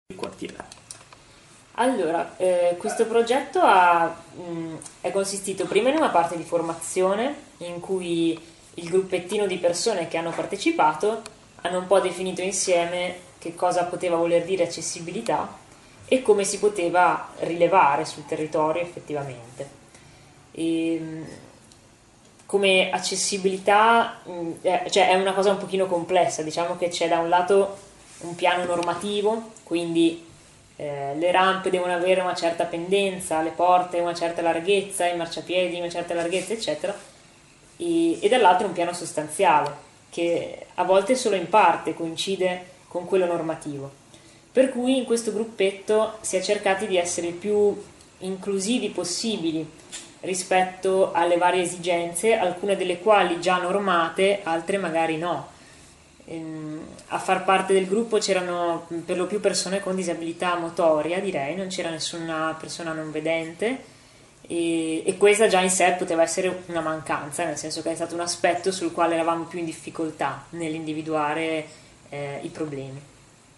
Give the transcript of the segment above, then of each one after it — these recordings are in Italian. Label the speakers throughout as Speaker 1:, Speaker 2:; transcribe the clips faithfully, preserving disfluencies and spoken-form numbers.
Speaker 1: il quartiere.
Speaker 2: Allora, eh, questo progetto ha, mh, è consistito prima in una parte di formazione in cui il gruppettino di persone che hanno partecipato hanno un po' definito insieme che cosa poteva voler dire accessibilità e come si poteva rilevare sul territorio effettivamente. E, mh, come accessibilità, mh, è, cioè è una cosa un pochino complessa, diciamo che c'è da un lato un piano normativo, quindi eh, le rampe devono avere una certa pendenza, le porte una certa larghezza, i marciapiedi una certa larghezza, eccetera, e, e dall'altro un piano sostanziale che a volte solo in parte coincide con quello normativo. Per cui in questo gruppetto si è cercati di essere il più inclusivi possibili rispetto alle varie esigenze, alcune delle quali già normate, altre magari no. A far parte del gruppo c'erano per lo più persone con disabilità motoria, direi, non c'era nessuna persona non vedente e, e questa già in sé poteva essere una mancanza, nel senso che è stato un aspetto sul quale eravamo più in difficoltà nell'individuare eh, i problemi.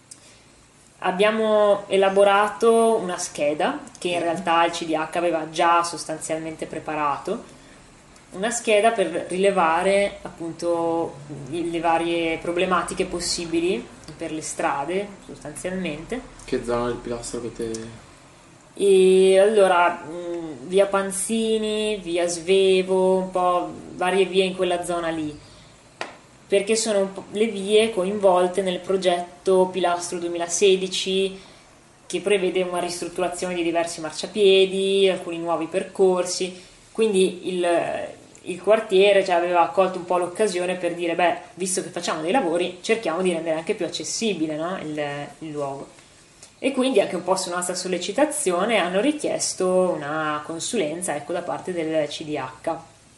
Speaker 2: Abbiamo elaborato una scheda che in realtà il C D H aveva già sostanzialmente preparato, una scheda per rilevare appunto le varie problematiche possibili per le strade sostanzialmente.
Speaker 1: Che zona del pilastro avete?
Speaker 2: E allora mh, via Panzini, via Svevo, un po' varie vie in quella zona lì, perché sono un po' le vie coinvolte nel progetto Pilastro duemilasedici che prevede una ristrutturazione di diversi marciapiedi, alcuni nuovi percorsi, quindi il, il quartiere cioè, aveva accolto un po' l'occasione per dire beh, visto che facciamo dei lavori cerchiamo di rendere anche più accessibile, no? il, il luogo, e quindi anche un po' su nostra sollecitazione hanno richiesto una consulenza, ecco, da parte del C D H.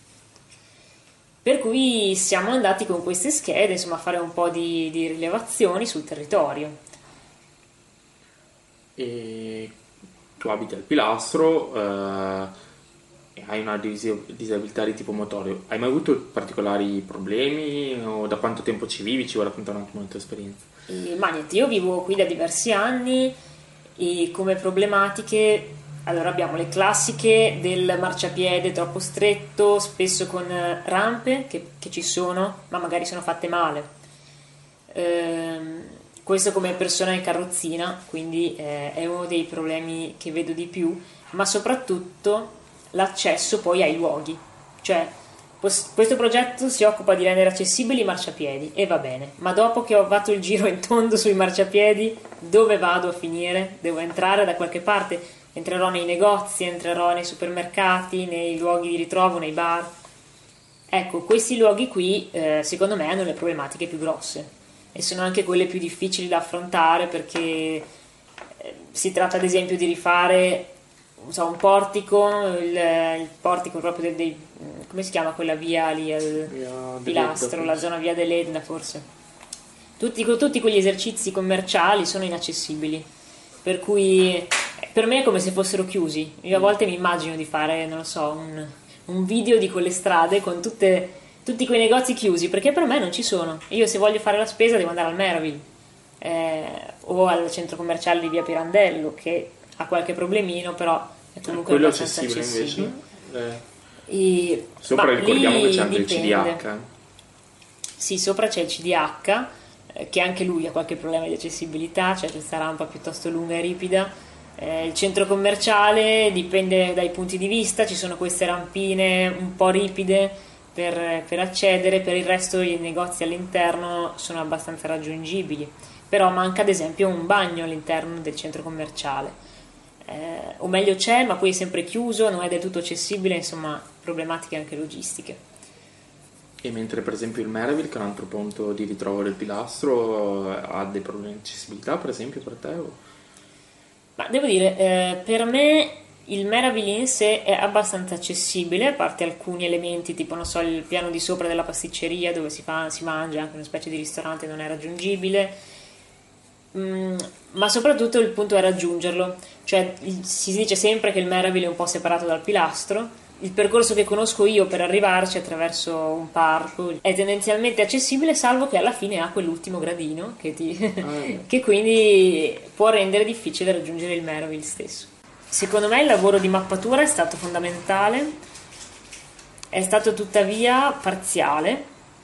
Speaker 2: Per cui siamo andati con queste schede insomma, a fare un po' di, di rilevazioni sul territorio.
Speaker 1: E tu abiti al pilastro eh, e hai una dis- disabilità di tipo motorio. Hai mai avuto particolari problemi? O da quanto tempo ci vivi? Ci vuoi raccontare un attimo la tua esperienza?
Speaker 2: E, ma niente, io vivo qui da diversi anni e come problematiche allora abbiamo le classiche del marciapiede troppo stretto, spesso con rampe che, che ci sono, ma magari sono fatte male. Ehm, questo come persona in carrozzina, quindi eh, è uno dei problemi che vedo di più, ma soprattutto l'accesso poi ai luoghi. Cioè, questo progetto si occupa di rendere accessibili i marciapiedi e va bene, ma dopo che ho fatto il giro in tondo sui marciapiedi, dove vado a finire? Devo entrare da qualche parte? Entrerò nei negozi, entrerò nei supermercati, nei luoghi di ritrovo, nei bar. Ecco, questi luoghi qui eh, secondo me hanno le problematiche più grosse e sono anche quelle più difficili da affrontare perché eh, si tratta ad esempio di rifare non so, un portico, il, il portico proprio dei, dei, come si chiama quella via lì al
Speaker 1: Via
Speaker 2: pilastro, la zona via dell'Edna forse. Tutti, tutti quegli esercizi commerciali sono inaccessibili, per cui per me è come se fossero chiusi. Io a volte mi immagino di fare, non lo so, un, un video di quelle strade con tutte, tutti quei negozi chiusi, perché per me non ci sono. Io se voglio fare la spesa devo andare al Meraville eh, o al centro commerciale di via Pirandello, che ha qualche problemino, però è comunque
Speaker 1: quello
Speaker 2: abbastanza
Speaker 1: accessibile
Speaker 2: accessibile.
Speaker 1: invece? Eh.
Speaker 2: E,
Speaker 1: Sopra ricordiamo che c'è anche
Speaker 2: dipende.
Speaker 1: il C D H.
Speaker 2: Sì, sopra c'è il C D H, eh, che anche lui ha qualche problema di accessibilità, c'è questa rampa piuttosto lunga e ripida. Eh, il centro commerciale dipende dai punti di vista, ci sono queste rampine un po' ripide per, per accedere, per il resto i negozi all'interno sono abbastanza raggiungibili, però manca ad esempio un bagno all'interno del centro commerciale. Eh, o meglio c'è, ma poi è sempre chiuso, non è del tutto accessibile, insomma, problematiche anche logistiche.
Speaker 1: E mentre per esempio il Meraville, che è un altro punto di ritrovo del pilastro, ha dei problemi di accessibilità per esempio per te? O?
Speaker 2: Ma devo dire, eh, per me il Meraville in sé è abbastanza accessibile, a parte alcuni elementi, tipo non so, il piano di sopra della pasticceria dove si, fa, si mangia, anche una specie di ristorante non è raggiungibile, mm, ma soprattutto il punto è raggiungerlo, cioè il, si dice sempre che il Meraville è un po' separato dal pilastro, il percorso che conosco io per arrivarci attraverso un parco è tendenzialmente accessibile, salvo che alla fine ha quell'ultimo gradino che, ti, ah, che quindi può rendere difficile raggiungere il Meroville stesso. Secondo me il lavoro di mappatura è stato fondamentale, è stato tuttavia parziale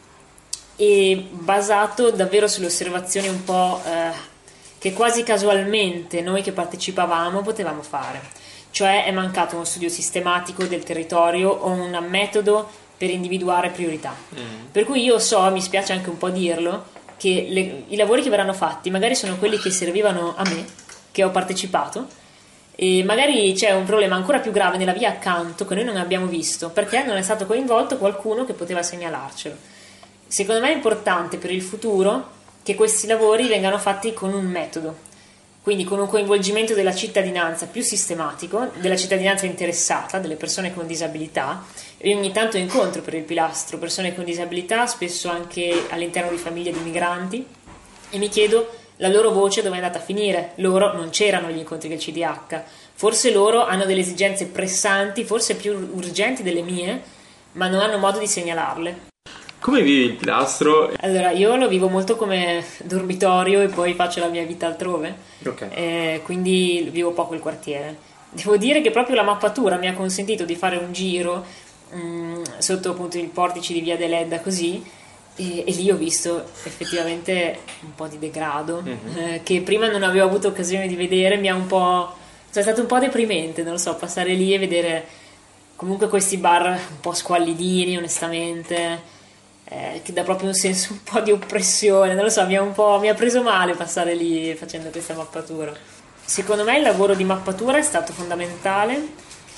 Speaker 2: e basato davvero sulle osservazioni un po' eh, che quasi casualmente noi che partecipavamo potevamo fare. Cioè è mancato uno studio sistematico del territorio o un metodo per individuare priorità. Mm. Per cui io so, mi spiace anche un po' dirlo, che le, i lavori che verranno fatti magari sono quelli che servivano a me, che ho partecipato, e magari c'è un problema ancora più grave nella via accanto che noi non abbiamo visto, perché non è stato coinvolto qualcuno che poteva segnalarcelo. Secondo me è importante per il futuro che questi lavori vengano fatti con un metodo, quindi con un coinvolgimento della cittadinanza più sistematico, della cittadinanza interessata, delle persone con disabilità. Io ogni tanto incontro per il pilastro persone con disabilità, spesso anche all'interno di famiglie di migranti, e mi chiedo la loro voce dove è andata a finire. Loro non c'erano agli incontri del C D H, forse loro hanno delle esigenze pressanti, forse più urgenti delle mie, ma non hanno modo di segnalarle.
Speaker 1: Come vivi il pilastro?
Speaker 2: Allora, io lo vivo molto come dormitorio e poi faccio la mia vita altrove,
Speaker 1: okay.
Speaker 2: eh, quindi vivo poco il quartiere. Devo dire che proprio la mappatura mi ha consentito di fare un giro mh, sotto appunto i portici di Via Deledda così, e, e lì ho visto effettivamente un po' di degrado, mm-hmm. eh, che prima non avevo avuto occasione di vedere. Mi ha un po', cioè è stato un po' deprimente, non lo so, passare lì e vedere comunque questi bar un po' squallidini, onestamente. Eh, che dà proprio un senso un po' di oppressione, non lo so, mi ha un po' mi ha preso male passare lì facendo questa mappatura. Secondo me il lavoro di mappatura è stato fondamentale,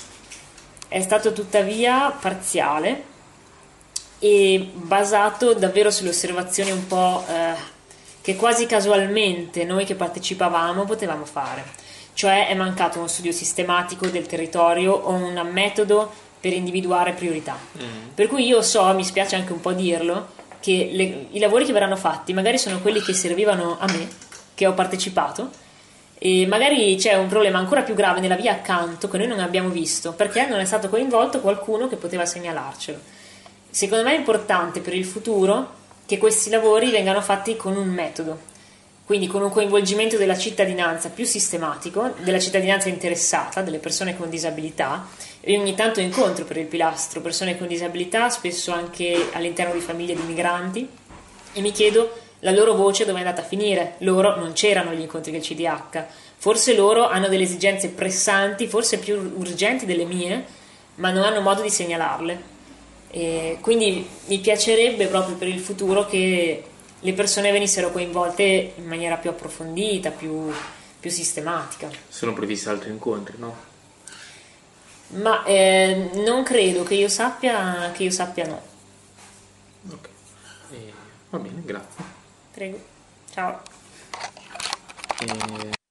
Speaker 2: è stato tuttavia parziale e basato davvero sulle osservazioni un po' eh, che quasi casualmente noi che partecipavamo potevamo fare. Cioè è mancato uno studio sistematico del territorio o un metodo per individuare priorità. Mm. Per cui io so, mi spiace anche un po' dirlo, che le, i lavori che verranno fatti magari sono quelli che servivano a me, che ho partecipato, e magari c'è un problema ancora più grave nella via accanto che noi non abbiamo visto, perché non è stato coinvolto qualcuno che poteva segnalarcelo. Secondo me è importante per il futuro che questi lavori vengano fatti con un metodo, quindi con un coinvolgimento della cittadinanza più sistematico, della cittadinanza interessata, delle persone con disabilità. Io ogni tanto incontro per il pilastro persone con disabilità, spesso anche all'interno di famiglie di migranti, e mi chiedo la loro voce dove è andata a finire. Loro non c'erano agli incontri del C D H, forse loro hanno delle esigenze pressanti, forse più urgenti delle mie, ma non hanno modo di segnalarle. E quindi mi piacerebbe proprio per il futuro che le persone venissero coinvolte in maniera più approfondita, più, più sistematica.
Speaker 1: Sono previsti altri incontri, no?
Speaker 2: Ma eh, non credo che io sappia, che io sappia no.
Speaker 1: Ok, eh, va bene, grazie.
Speaker 2: Prego, ciao.
Speaker 1: Eh...